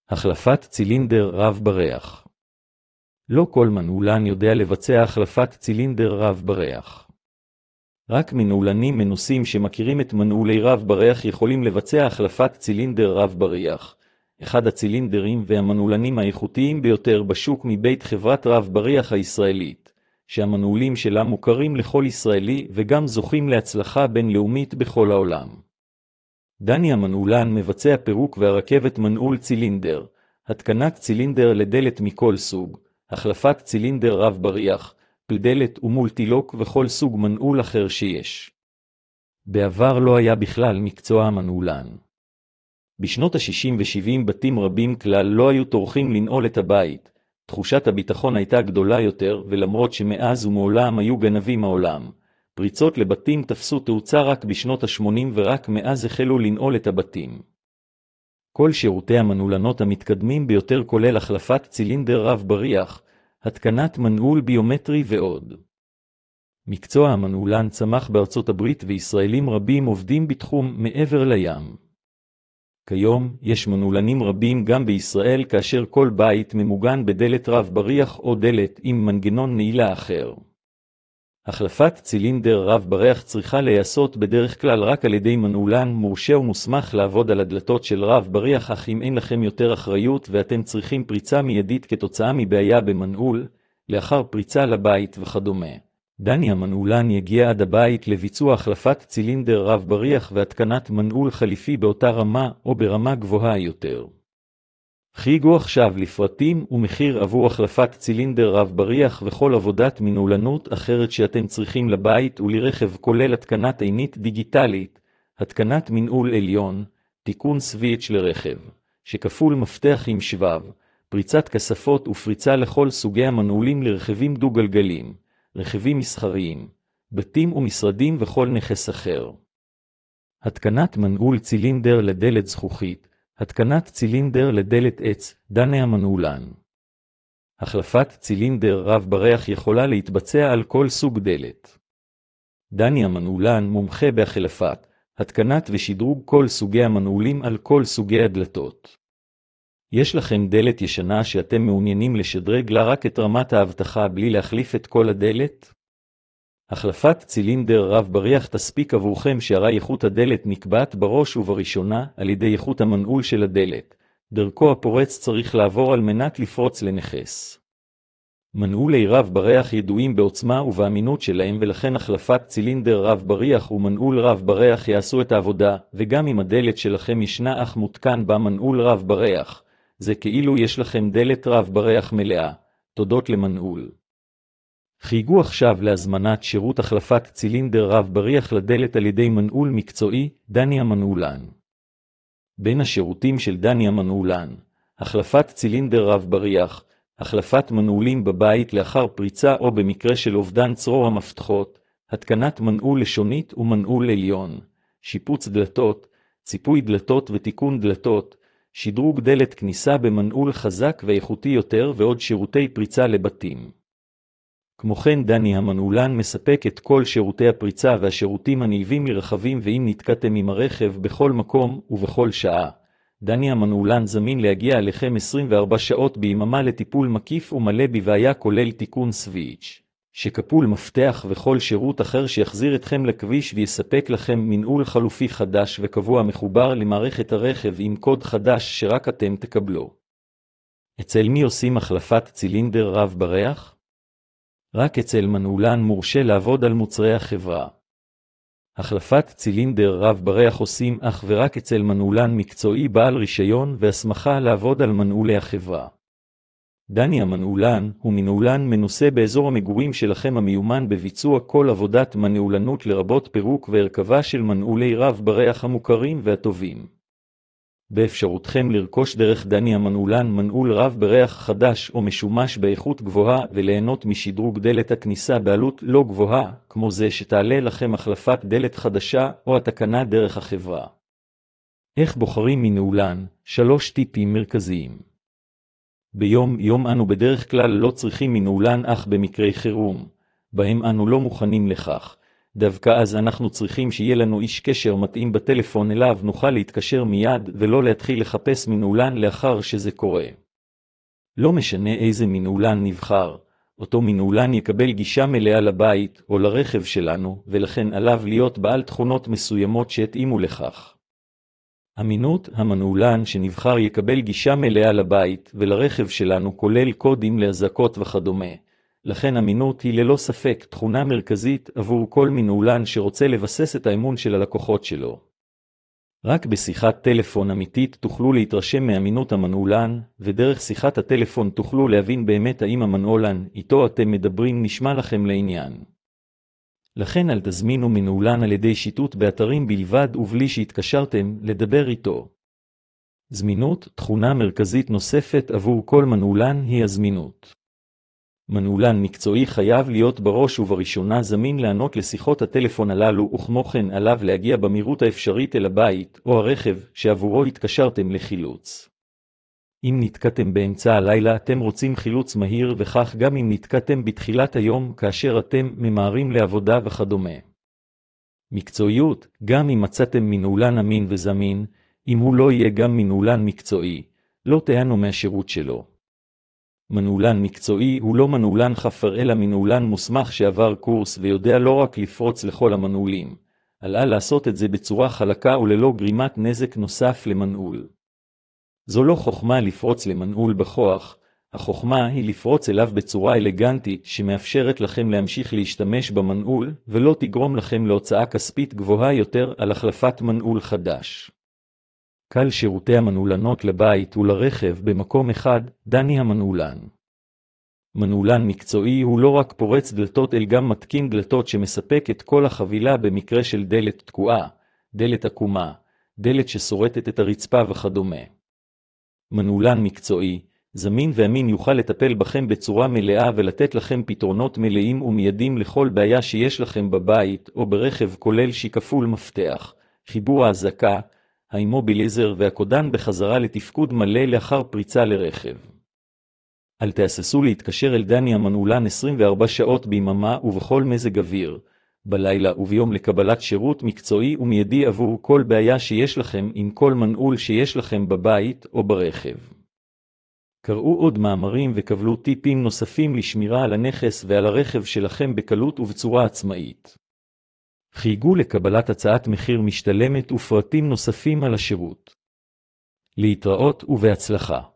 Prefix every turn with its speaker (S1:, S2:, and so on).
S1: החלפת צילינדר רב בריח. לא כל מנעולן יודע לבצע החלפת צילינדר רב בריח. רק מנעולנים מנוסים שמכירים את מנעולי רב בריח יכולים לבצע החלפת צילינדר רב בריח. אחד הצילינדרים והמנעולנים האיכותיים ביותר בשוק מבית חברת רב בריח הישראלית, שהמנעולים שלה מוכרים לכל ישראלי וגם זוכים להצלחה בינלאומית בכל העולם. דני המנעולן מבצע פירוק והרכבת מנעול צילינדר, התקנת צילינדר לדלת מכל סוג, החלפת צילינדר רב בריח, פלדלת ומולטילוק וכל סוג מנעול אחר שיש. בעבר לא היה בכלל מקצוע המנעולן. בשנות ה-60 ו-70 בתים רבים כלל לא היו טורחים לנעול את הבית. תחושת הביטחון הייתה גדולה יותר, ולמרות שמאז ומעולם היו גנבים העולם, פריצות לבתים תפסו תאוצה רק בשנות ה-80 ורק מאז החלו לנעול את הבתים. כל שירותי המנעולנות המתקדמים ביותר כולל החלפת צילינדר רב בריח, התקנת מנעול ביומטרי ועוד. מקצוע המנעולן צמח בארצות הברית וישראלים רבים עובדים בתחום מעבר לים. כיום יש מנעולנים רבים גם בישראל כאשר כל בית ממוגן בדלת רב בריח או דלת עם מנגנון נעילה אחר. החלפת צילינדר רב בריח צריכה להיעשות בדרך כלל רק על ידי מנעולן מורשה ומוסמך לעבוד על הדלתות של רב בריח, אך אם אין לכם יותר אחריות ואתם צריכים פריצה מיידית כתוצאה מבעיה במנעול, לאחר פריצה לבית וכדומה, דני המנעולן יגיע עד הבית לביצוע החלפת צילינדר רב בריח והתקנת מנעול חליפי באותה רמה או ברמה גבוהה יותר. חיגו עכשיו לפרטים ומחיר עבור החלפת צילינדר רב בריח וכל עבודת מנעולנות אחרת שאתם צריכים לבית ולרכב, כולל התקנת עינית דיגיטלית, התקנת מנעול עליון, תיקון סוויץ' לרכב, שכפול מפתח עם שבב, פריצת כספות ופריצה לכל סוגי המנעולים לרכבים דו-גלגלים, רכבים מסחריים, בתים ומשרדים וכל נכס אחר. התקנת מנעול צילינדר לדלת זכוכית, התקנת צילינדר לדלת עץ, דני המנעולן. החלפת צילינדר רב בריח יכולה להתבצע על כל סוג דלת. דני המנעולן מומחה בהחלפת, התקנת ושדרוג כל סוגי המנעולים על כל סוגי הדלתות. יש לכם דלת ישנה שאתם מעוניינים לשדרג לה רק את רמת האבטחה בלי להחליף את כל הדלת? החלפת צילינדר רב בריח תספיק עבורכם, שהרי איכות הדלת נקבעת בראש ובראשונה על ידי איכות המנעול של הדלת. דרכו הפורץ צריך לעבור על מנת לפרוץ לנכס. מנעולי רב בריח ידועים בעוצמה ובאמינות שלהם, ולכן החלפת צילינדר רב בריח ומנעול רב בריח יעשו את העבודה, וגם אם הדלת שלכם ישנה אך מותקן בה מנעול רב בריח, זה כאילו יש לכם דלת רב בריח מלאה, תודות למנעול. חיגו עכשיו להזמנת שירות החלפת צילינדר רב בריח לדלת על ידי מנעול מקצועי, דני המנעולן. בין השירותים של דני המנעולן, החלפת צילינדר רב בריח, החלפת מנעולים בבית לאחר פריצה או במקרה של אובדן צרור המפתחות, התקנת מנעול לשונית ומנעול עליון, שיפוץ דלתות, ציפוי דלתות ותיקון דלתות, שדרוג דלת כניסה במנעול חזק ואיכותי יותר ועוד שירותי פריצה לבתים. כמו כן דני המנעולן מספק את כל שירותי הפריצה והשירותים הנלווים מרחבים, ואם נתקעתם עם הרכב בכל מקום ובכל שעה, דני המנעולן זמין להגיע אליכם 24 שעות ביממה לטיפול מקיף ומלא בבעיה, כולל תיקון סוויץ', שכפול מפתח וכל שירות אחר שיחזיר אתכם לכביש ויספק לכם מנעול חלופי חדש וקבוע מחובר למערכת הרכב עם קוד חדש שרק אתם תקבלו. אצל מי עושים החלפת צילינדר רב בריח? רק אצל מנעולן מורשה לעבוד על מוצרי החברה. החלפת צילינדר רב בריח עושים אך ורק אצל מנעולן מקצועי בעל רישיון והסמכה לעבוד על מנעולי החברה. דני המנעולן הוא מנעולן מנוסה באזור המגורים שלכם, המיומן בביצוע כל עבודת מנעולנות לרבות פירוק והרכבה של מנעולי רב בריח המוכרים והטובים. באפשרותכם לרכוש דרך דני המנעולן מנעול רב בריח חדש או משומש באיכות גבוהה וליהנות משדרוג דלת הכניסה בעלות לא גבוהה, כמו זה שתעלה לכם החלפת דלת חדשה או התקנה דרך החברה. איך בוחרים מנעולן? 3 טיפים מרכזיים. ביום אנו בדרך כלל לא צריכים מנעולן, אך במקרי חירום, בהם אנו לא מוכנים לכך, דווקא אז אנחנו צריכים שיהיה לנו איש קשר מתאים בטלפון אליו נוכל להתקשר מיד ולא להתחיל לחפש מנעולן לאחר שזה קורה. לא משנה איזה מנעולן נבחר, אותו מנעולן יקבל גישה מלאה לבית או לרכב שלנו, ולכן עליו להיות בעל תכונות מסוימות שהתאימו לכך. אמינות המנעולן שנבחר יקבל גישה מלאה לבית ולרכב שלנו כולל קודים להזקות וכדומה. לכן אמינות היא ללא ספק תכונה מרכזית עבור כל מנעולן שרוצה לבסס את האמון של הלקוחות שלו. רק בשיחת טלפון אמיתית תוכלו להתרשם מאמינות המנעולן, ודרך שיחת הטלפון תוכלו להבין באמת האם המנעולן איתו אתם מדברים נשמע לכם לעניין. לכן אל תזמינו מנעולן על ידי שיטוט באתרים בלבד ובלי שהתקשרתם לדבר איתו. זמינות, תכונה מרכזית נוספת עבור כל מנעולן היא הזמינות. מנעולן מקצועי חייב להיות בראש ובראשונה זמין לענות לשיחות הטלפון הללו, וכמו כן עליו להגיע במהירות האפשרית אל הבית או הרכב שעבורו התקשרתם לחילוץ. אם נתקעתם באמצע הלילה אתם רוצים חילוץ מהיר, וכך גם אם נתקעתם בתחילת היום כאשר אתם ממהרים לעבודה וכדומה. מקצועיות, גם אם מצאתם מנעולן אמין וזמין, אם הוא לא יהיה גם מנעולן מקצועי, לא תיהנו מהשירות שלו. מנעולן מקצועי הוא לא מנעולן חפר אלא מנעולן מוסמך שעבר קורס ויודע לא רק לפרוץ לכל המנעולים, אלא לעשות את זה בצורה חלקה וללא גרימת נזק נוסף למנעול. זו לא חוכמה לפרוץ למנעול בכוח, החוכמה היא לפרוץ אליו בצורה אלגנטית שמאפשרת לכם להמשיך להשתמש במנעול ולא תגרום לכם להוצאה כספית גבוהה יותר על החלפת מנעול חדש. קל שירותי המנעולנות לבית ולרכב במקום אחד, דני המנעולן. מנעולן מקצועי הוא לא רק פורץ דלתות אלא גם מתקין דלתות שמספק את כל החבילה במקרה של דלת תקועה, דלת עקומה, דלת ששורטת את הרצפה וכדומה. מנעולן מקצועי, זמין ואמין יוכל לטפל בכם בצורה מלאה ולתת לכם פתרונות מלאים ומיידים לכל בעיה שיש לכם בבית או ברכב, כולל שיקפול מפתח, חיבור ההזקה, האימוביליזר והקודן בחזרה לתפקוד מלא לאחר פריצה לרכב. אל תהססו להתקשר אל דני המנעולן 24 שעות ביממה ובכל מזג אוויר, בלילה וביום לקבלת שירות מקצועי ומיידי עבור כל בעיה שיש לכם עם כל מנעול שיש לכם בבית או ברכב. קראו עוד מאמרים וקבלו טיפים נוספים לשמירה על הנכס ועל הרכב שלכם בקלות ובצורה עצמאית. חייגו לקבלת הצעת מחיר משתלמת ופרטים נוספים על השירות. להתראות ובהצלחה.